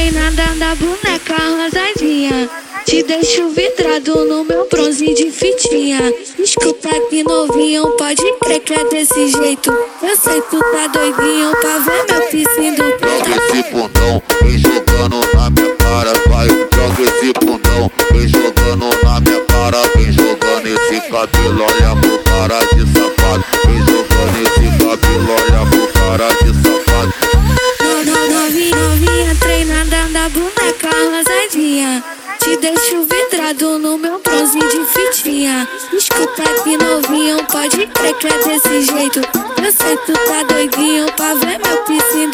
treinada da boneca rosadinha. Te deixo vidrado no meu bronze de fitinha. Escuta que novinho, pode crer que é desse jeito. Eu sei tu tá doidinho pra ver meu piscinho. Joga esse bundão, vem jogando na minha cara, vai. Joga esse bundão, vem jogando na minha cara. Vem jogando esse cabelo, olha pro cara de safado. Vem jogando esse cabelo, olha pro cara de safado. Novinha treinada da boneca rosadinha. Te deixo vidrado no meu bronze de fitinha. Escuta que novinho, pode crer que é desse jeito. Eu sei tu tá doidinho pra ver meu piscinho.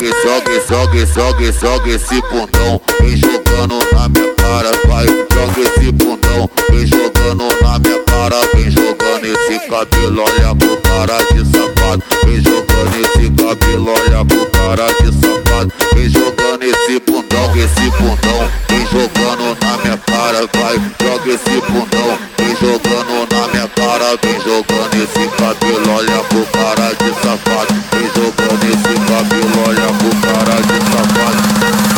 Joga esse bundão, vem jogando na minha cara, vai. Joga esse bundão, vem jogando na minha cara. Vem jogando esse cabelo, olha pro cara de safado. Vem jogando esse cabelo, olha pro cara de safado. Vem jogando esse bundão, vem jogando na minha cara, vai. Joga esse bundão, vem jogando na minha cara. Vem jogando esse cabelo, olha pro cara de safado. Vem jogando esse cabelo, olha pro cara de safado.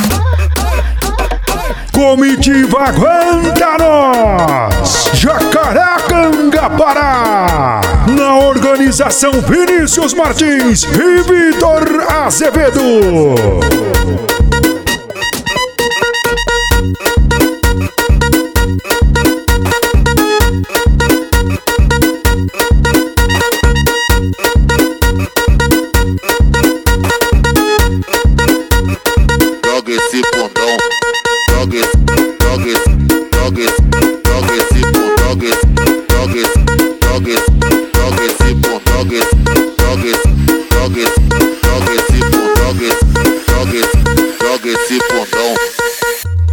Comitiva Aguenta Nós, Jacarecanga, Pará. Na organização Vinícius Martins e Vitor Azevedo. Joga esse bundão,